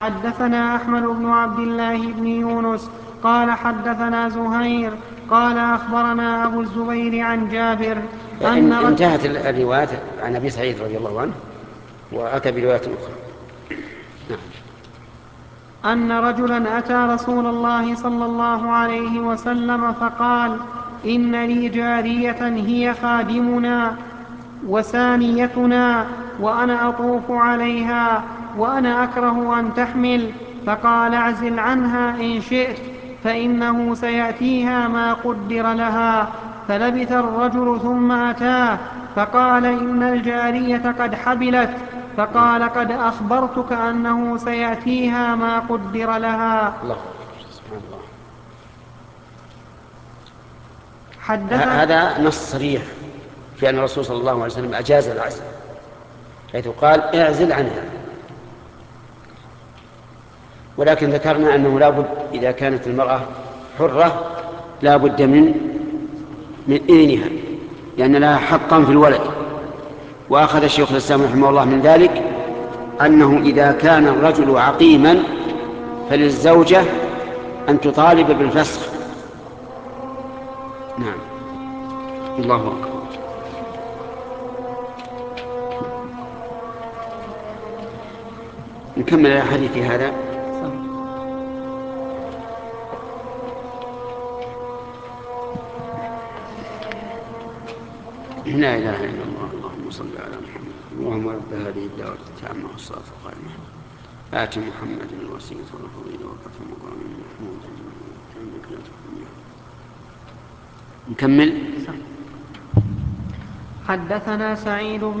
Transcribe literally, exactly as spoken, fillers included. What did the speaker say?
حدثنا أحمد بن عبد الله بن يونس قال حدثنا زهير قال أخبرنا أبو الزبير عن جابر أن انتهت الروايات عن أبي سعيد رضي الله عنه وأتى برواية أخرى. نعم. أن رجلا أتى رسول الله صلى الله عليه وسلم فقال إن لي جارية هي خادمنا وسانيتنا وأنا أطوف عليها وأنا أكره أن تحمل، فقال اعزل عنها إن شئت فإنه سيأتيها ما قدر لها. فلبث الرجل ثم أتاه فقال إن الجارية قد حبلت، فقال قد أخبرتك أنه سيأتيها ما قدر لها. الله سبحان الله. حدث هذا نص صريح في أن الرسول صلى الله عليه وسلم أجاز العزل، حيث قال اعزل عنها. ولكن ذكرنا أنه لا بد إذا كانت المرأة حرة لا بد من من إذنها، لأن لها حقا في الولد. وأخذ الشيخ الإسلام رحمه الله من ذلك أنه إذا كان الرجل عقيما فللزوجة أن تطالب بالفسخ. نعم. الله أكبر. نكمل الحديث هذا. لا إله إلا الله. اللهم صل على محمد. اللهم رب هذه الدعوة التامة والصلاة القائمة آت محمد الوسيلة والفضيلة وقف مقام محمود. نكمل. حدثنا سعيد